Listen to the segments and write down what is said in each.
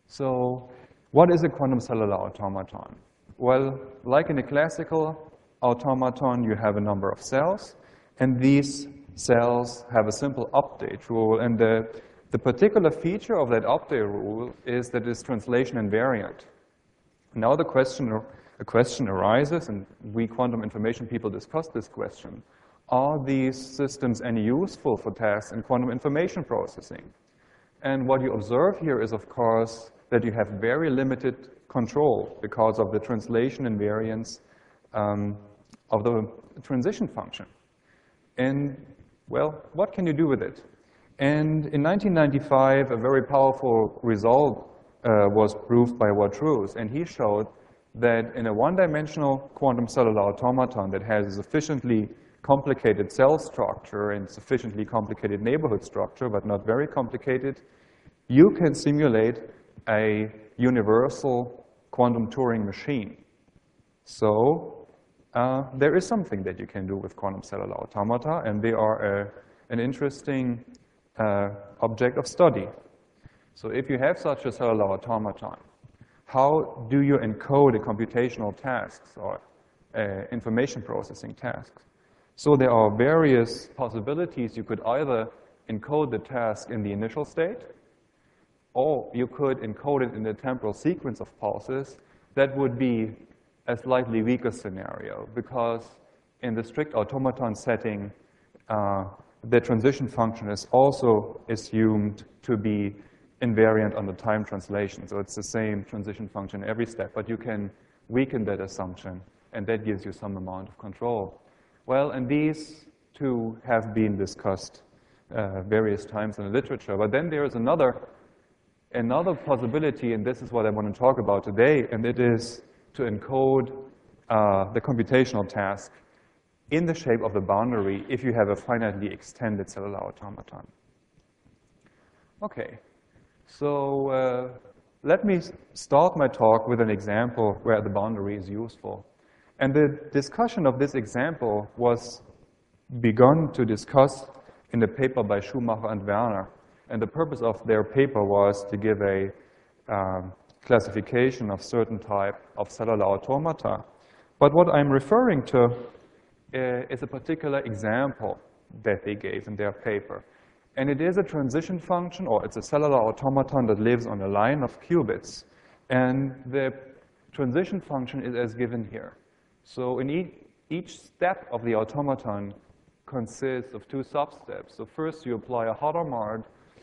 So what is a quantum cellular automaton? Well, like in a classical automaton, you have a number of cells, and these cells have a simple update rule. And the particular feature of that update rule is that it's translation invariant. Now a question arises, and we quantum information people discuss this question. Are these systems any useful for tasks in quantum information processing? And what you observe here is, of course, that you have very limited control because of the translation invariance of the transition function. And, well, what can you do with it? And in 1995, a very powerful result was proved by Watrous, and he showed that in a one-dimensional quantum cellular automaton that has a sufficiently complicated cell structure and sufficiently complicated neighborhood structure, but not very complicated, you can simulate a universal quantum Turing machine. So there is something that you can do with quantum cellular automata, and they are an interesting object of study. So if you have such a cellular automaton, how do you encode a computational tasks or information processing tasks? So there are various possibilities. You could either encode the task in the initial state, or you could encode it in the temporal sequence of pulses. That would be a slightly weaker scenario, because in the strict automaton setting, the transition function is also assumed to be invariant on the time translation. So it's the same transition function every step, but you can weaken that assumption, and that gives you some amount of control. Well, and these two have been discussed various times in the literature. But then there is another possibility, and this is what I want to talk about today, and it is to encode the computational task in the shape of the boundary if you have a finitely extended cellular automaton. Okay, so let me start my talk with an example where the boundary is useful. And the discussion of this example was begun to discuss in the paper by Schumacher and Werner. And the purpose of their paper was to give a classification of certain type of cellular automata. But what I'm referring to is a particular example that they gave in their paper. And it is a transition function, or it's a cellular automaton that lives on a line of qubits. And the transition function is as given here. So in each step of the automaton consists of two substeps. So first you apply a Hadamard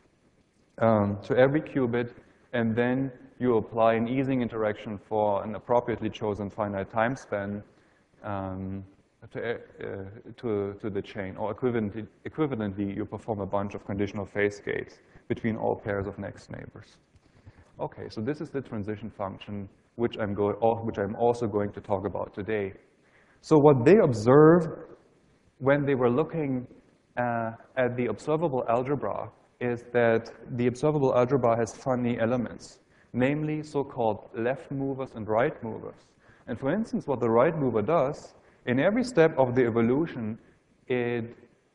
to every qubit, and then you apply an easing interaction for an appropriately chosen finite time span to the chain. Or equivalently, you perform a bunch of conditional phase gates between all pairs of next neighbors. Okay, so this is the transition function, which I'm also going to talk about today. So what they observed when they were looking at the observable algebra is that the observable algebra has funny elements, namely so-called left movers and right movers. And for instance, what the right mover does, in every step of the evolution, it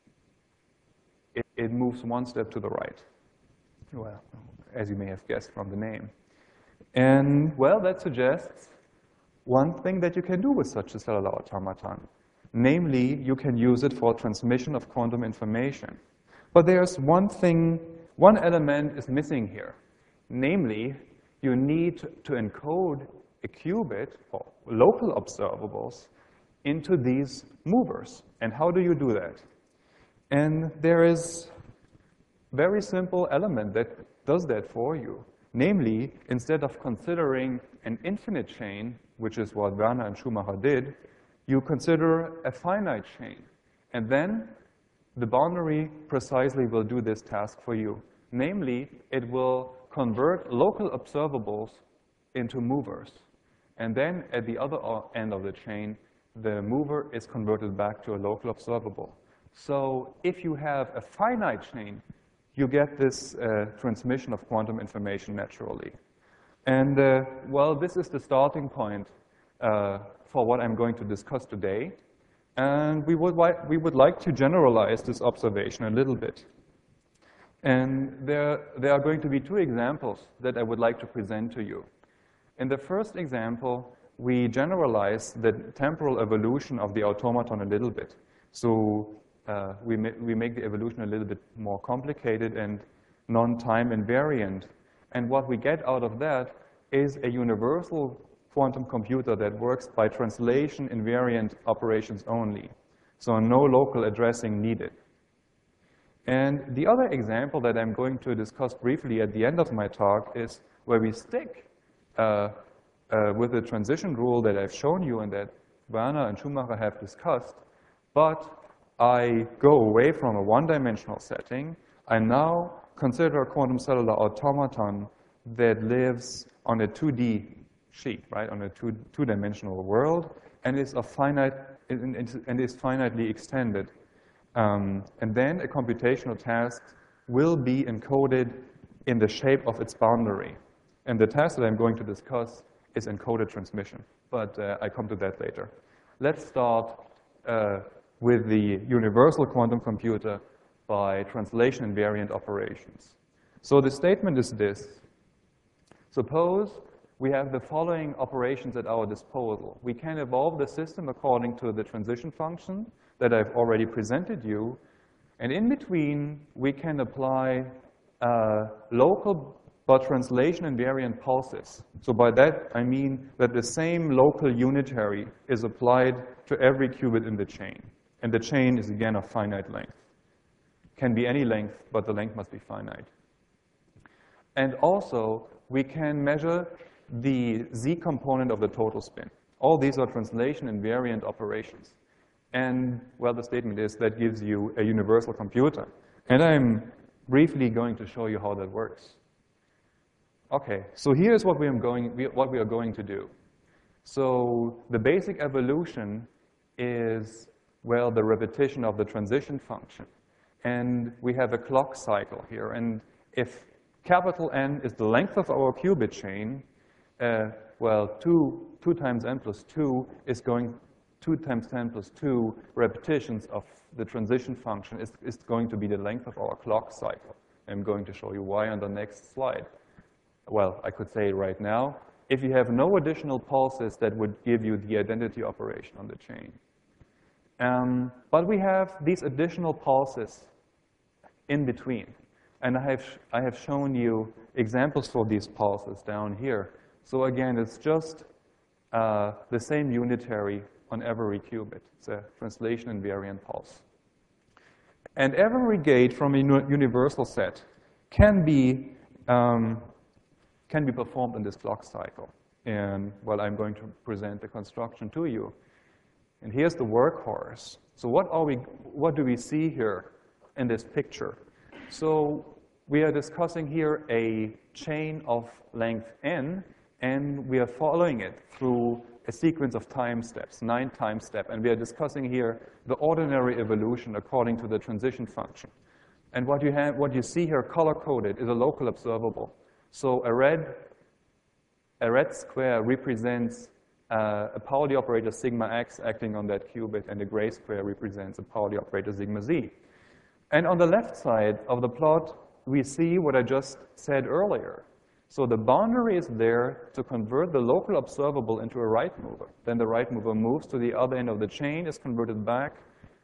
moves one step to the right. Well, as you may have guessed from the name. And, well, that suggests one thing that you can do with such a cellular automaton. Namely, you can use it for transmission of quantum information. But there's one element is missing here. Namely, you need to encode a qubit, or local observables, into these movers. And how do you do that? And there is a very simple element that does that for you. Namely, instead of considering an infinite chain, which is what Werner and Schumacher did, you consider a finite chain. And then the boundary precisely will do this task for you. Namely, it will convert local observables into movers. And then at the other end of the chain, the mover is converted back to a local observable. So if you have a finite chain, you get this transmission of quantum information naturally. And, well, this is the starting point for what I'm going to discuss today. And we would like to generalize this observation a little bit. And there are going to be two examples that I would like to present to you. In the first example, we generalize the temporal evolution of the automaton a little bit. So we make the evolution a little bit more complicated and non-time invariant. And what we get out of that is a universal quantum computer that works by translation invariant operations only. So no local addressing needed. And the other example that I'm going to discuss briefly at the end of my talk is where we stick with the transition rule that I've shown you and that Werner and Schumacher have discussed, but I go away from a one-dimensional setting. I now consider a quantum cellular automaton that lives on a 2D sheet, right, on a two-dimensional world, and is finitely extended. And then a computational task will be encoded in the shape of its boundary. And the task that I'm going to discuss is encoded transmission, but I come to that later. Let's start with the universal quantum computer by translation invariant operations. So the statement is this. Suppose we have the following operations at our disposal. We can evolve the system according to the transition function that I've already presented you. And in between, we can apply local but translation invariant pulses. So by that, I mean that the same local unitary is applied to every qubit in the chain. And the chain is, again, of finite length. Can be any length, but the length must be finite. And also, we can measure the z component of the total spin. All these are translation invariant operations. And, well, the statement is that gives you a universal computer. And I'm briefly going to show you how that works. Okay, so here's what we are going to do. So the basic evolution is, well, the repetition of the transition function. And we have a clock cycle here. And if capital N is the length of our qubit chain, well, 2 times n plus 2 is going 2 times 10 plus 2 repetitions of the transition function is going to be the length of our clock cycle. I'm going to show you why on the next slide. Well, I could say right now, if you have no additional pulses, that would give you the identity operation on the chain. But we have these additional pulses in between. And I have shown you examples for these pulses down here. So again, it's just the same unitary on every qubit. It's a translation invariant pulse. And every gate from a universal set can be performed in this clock cycle. And, well, I'm going to present the construction to you. And here's the workhorse. So what do we see here in this picture? So we are discussing here a chain of length n, and we are following it through a sequence of time steps, 9 time steps. And we are discussing here the ordinary evolution according to the transition function. And what you see here color-coded is a local observable. So a red square represents a Pauli operator sigma x acting on that qubit, and a gray square represents a Pauli operator sigma z. And on the left side of the plot, we see what I just said earlier. So the boundary is there to convert the local observable into a right mover. Then the right mover moves to the other end of the chain, is converted back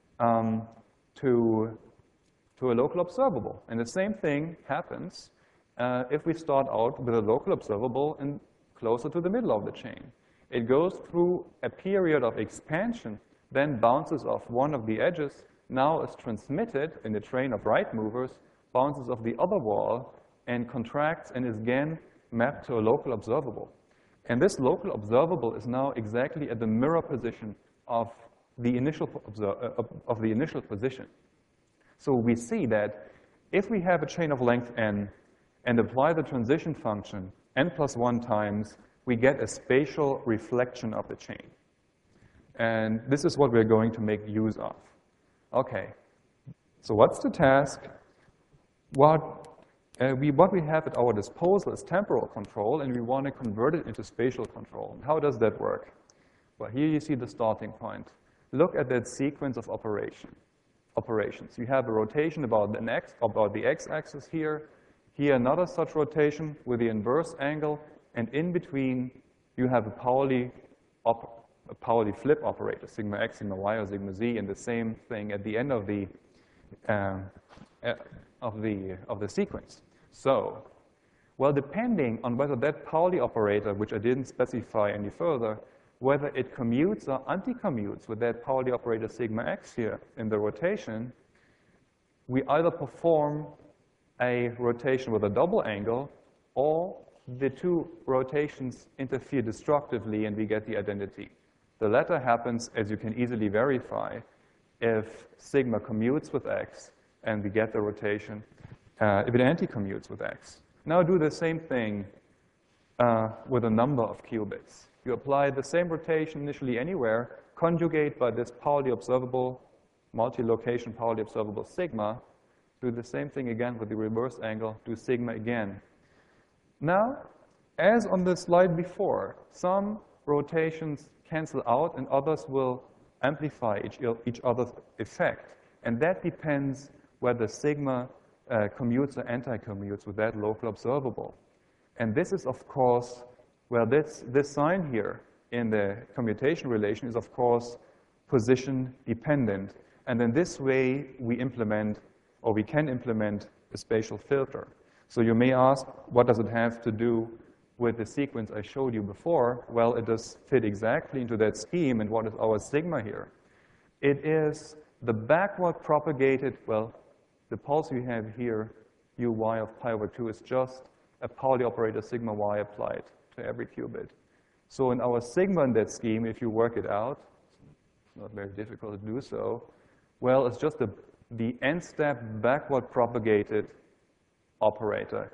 to a local observable. And the same thing happens if we start out with a local observable and closer to the middle of the chain. It goes through a period of expansion, then bounces off one of the edges, now is transmitted in a train of right movers, bounces off the other wall, and contracts and is again mapped to a local observable. And this local observable is now exactly at the mirror position of the initial position. So we see that if we have a chain of length n and apply the transition function n plus 1 times, we get a spatial reflection of the chain. And this is what we're going to make use of. Okay, so what's the task? What we have at our disposal is temporal control, and we want to convert it into spatial control. How does that work? Well, here you see the starting point. Look at that sequence of operation. operations. You have a rotation about the x-axis here. Here another such rotation with the inverse angle, and in between you have a Pauli flip operator, sigma x, sigma y, or sigma z, and the same thing at the end of the sequence. So, well, depending on whether that Pauli operator, which I didn't specify any further, whether it commutes or anti-commutes with that Pauli operator sigma x here in the rotation, we either perform a rotation with a double angle, or the two rotations interfere destructively and we get the identity. The latter happens, as you can easily verify, if sigma commutes with x and we get the rotation, if it anti-commutes with x. Now do the same thing with a number of qubits. You apply the same rotation initially anywhere, conjugate by this Pauli observable, multi-location Pauli observable sigma, do the same thing again with the reverse angle, do sigma again. Now, as on the slide before, some rotations cancel out and others will amplify each other's effect. And that depends whether sigma commutes or anti-commutes with that local observable. And this is, of course, well, this sign here in the commutation relation is, of course, position dependent. And in this way, we implement, or we can implement, a spatial filter. So you may ask, what does it have to do with the sequence I showed you before? Well, it does fit exactly into that scheme. And what is our sigma here? It is the backward propagated, well, the pulse you have here, uy of pi over 2, is just a Pauli operator sigma y applied to every qubit. So in our sigma in that scheme, if you work it out, it's not very difficult to do so, well, it's just the n-step backward propagated operator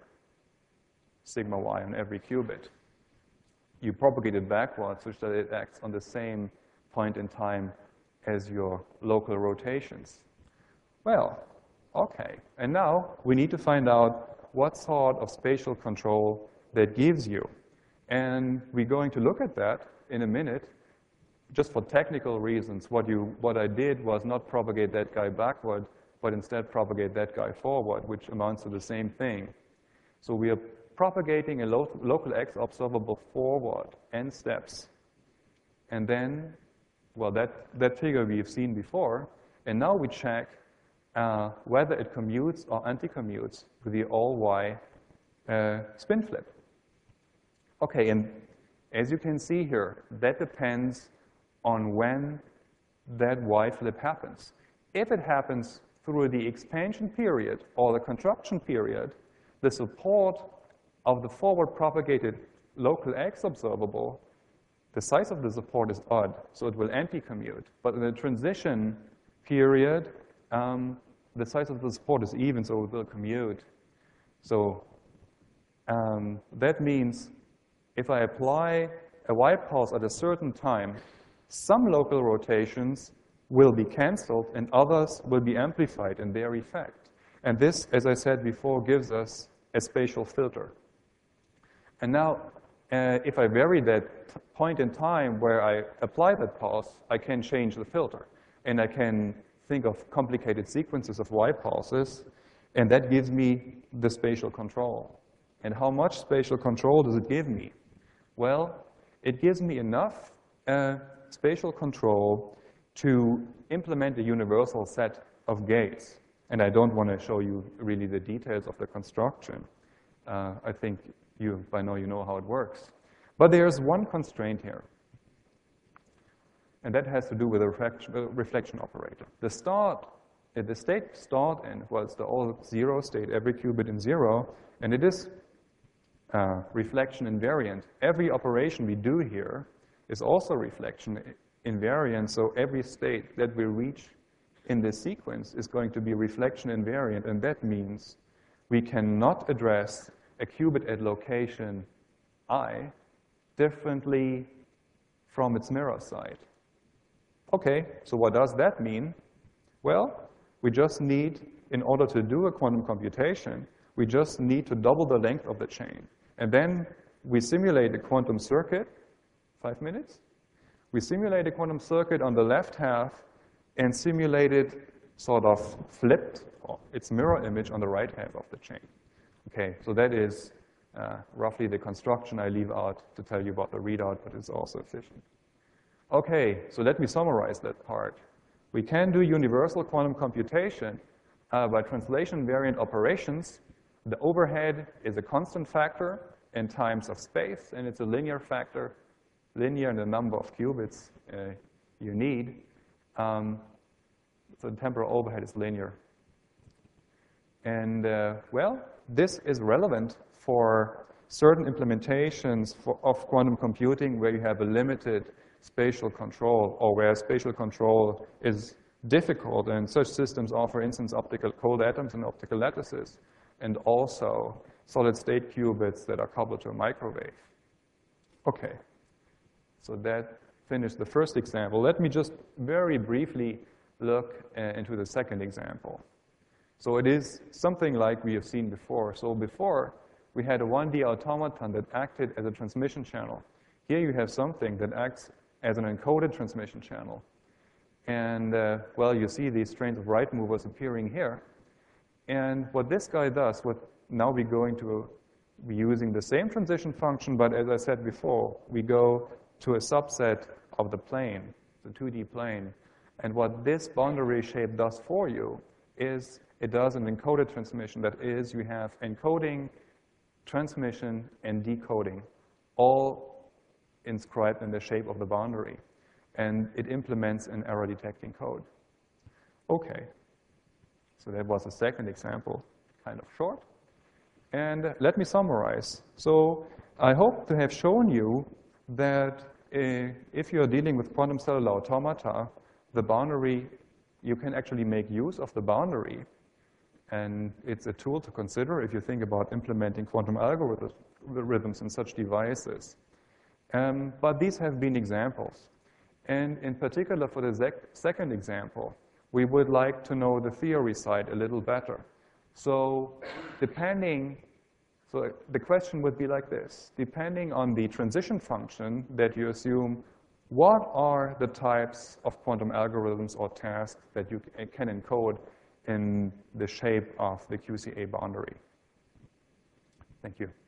sigma y on every qubit. You propagate it backwards such that it acts on the same point in time as your local rotations. Well, okay. And now we need to find out what sort of spatial control that gives you. And we're going to look at that in a minute. Just for technical reasons, what I did was not propagate that guy backward, but instead propagate that guy forward, which amounts to the same thing. So we are propagating a local x observable forward, n steps. And then, well, that figure we've seen before. And now we check whether it commutes or anti-commutes with the all-y spin flip. Okay, and as you can see here, that depends on when that y flip happens. If it happens through the expansion period or the contraction period, the support of the forward propagated local x observable, the size of the support is odd, so it will anti-commute. But in the transition period, the size of the support is even, so it will commute. So that means if I apply a y pulse at a certain time, some local rotations will be canceled and others will be amplified in their effect. And this, as I said before, gives us a spatial filter. And now, if I vary that point in time where I apply that pulse, I can change the filter. And I can think of complicated sequences of y pulses, and that gives me the spatial control. And how much spatial control does it give me? Well, it gives me enough spatial control to implement a universal set of gates. And I don't want to show you really the details of the construction. I think by now you know how it works. But there's one constraint here. And that has to do with the reflection operator. The state start in was the all zero state, every qubit in zero, and it is reflection invariant. Every operation we do here is also reflection invariant, so every state that we reach in this sequence is going to be reflection invariant, and that means we cannot address a qubit at location I differently from its mirror site. Okay, so what does that mean? Well, we just need, in order to do a quantum computation, we just need to double the length of the chain. And then we simulate a quantum circuit, 5 minutes. We simulate a quantum circuit on the left half and simulate it sort of flipped its mirror image on the right half of the chain. Okay, so that is roughly the construction I leave out to tell you about the readout, but it's also efficient. Okay, so let me summarize that part. We can do universal quantum computation by translation invariant operations. The overhead is a constant factor in times of space, and it's a linear factor, linear in the number of qubits you need. So the temporal overhead is linear. And, well, this is relevant for certain implementations of quantum computing where you have a limited spatial control, or where spatial control is difficult, and such systems are, for instance, optical cold atoms and optical lattices, and also solid-state qubits that are coupled to a microwave. Okay, so that finished the first example. Let me just very briefly look into the second example. So it is something like we have seen before. So before, we had a 1D automaton that acted as a transmission channel. Here you have something that acts as an encoded transmission channel. And, well, you see these strains of right movers appearing here. And what this guy does, now we're going to be using the same transition function, but as I said before, we go to a subset of the plane, the 2D plane. And what this boundary shape does for you is it does an encoded transmission. That is, you have encoding, transmission, and decoding, all inscribed in the shape of the boundary. And it implements an error detecting code. Okay, so that was the second example, kind of short. And let me summarize. So I hope to have shown you that if you're dealing with quantum cellular automata, the boundary, you can actually make use of the boundary. And it's a tool to consider if you think about implementing quantum algorithms in such devices. But these have been examples. And in particular, for the second example, we would like to know the theory side a little better. So the question would be like this. Depending on the transition function that you assume, what are the types of quantum algorithms or tasks that you can encode in the shape of the QCA boundary? Thank you.